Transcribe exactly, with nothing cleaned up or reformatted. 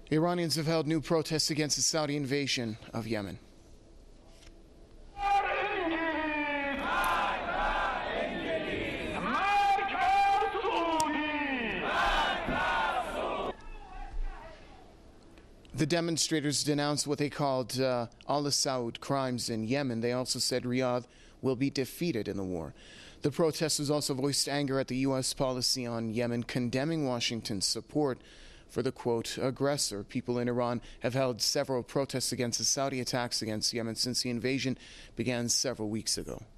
Iranians have held new protests against the Saudi invasion of Yemen. The demonstrators denounced what they called uh, Al Saud crimes in Yemen. They also said Riyadh will be defeated in the war. The protesters also voiced anger at the U S policy on Yemen, condemning Washington's support for the, quote, aggressor. People in Iran have held several protests against the Saudi attacks against Yemen since the invasion began several weeks ago.